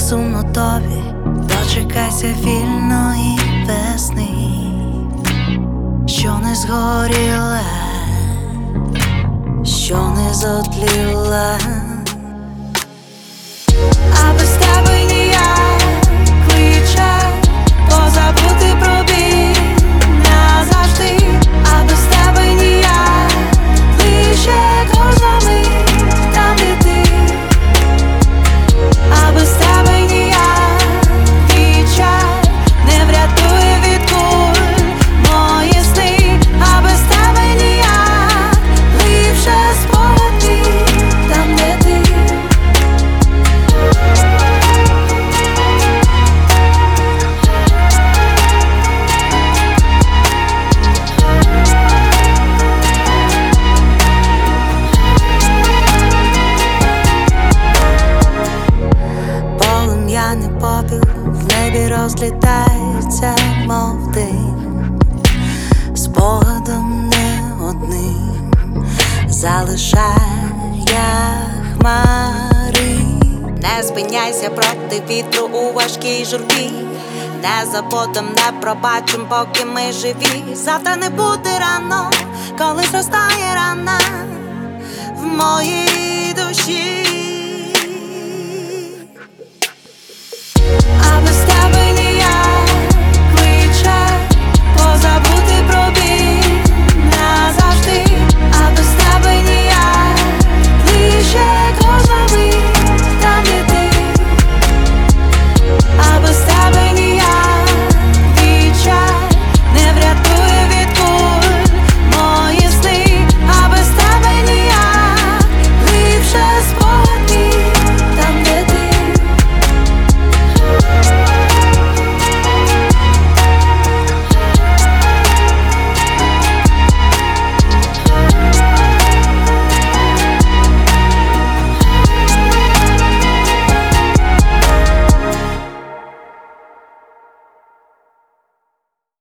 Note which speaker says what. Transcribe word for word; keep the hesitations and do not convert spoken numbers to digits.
Speaker 1: сумно тобі, дочекайся вільної весни, що не згоріла, що не зотліла. А без тебе ніяк кличе позабути про біль назавжди. А без тебе ніяк лише кожна мить там, де ти. А без тебе ніяк відчай не врятує від куль мої сни. А без тебе ніяк ліпше спогади там, де ти. Полум'яний попіл в небі розлітається, мов дим, спогадом не одним залишає хмари. Не спиняйся проти вітру у важкій журбі, не забудем, не пробачим, поки ми живі. Завтра не буде рано, коли зростає рана в моїй душі.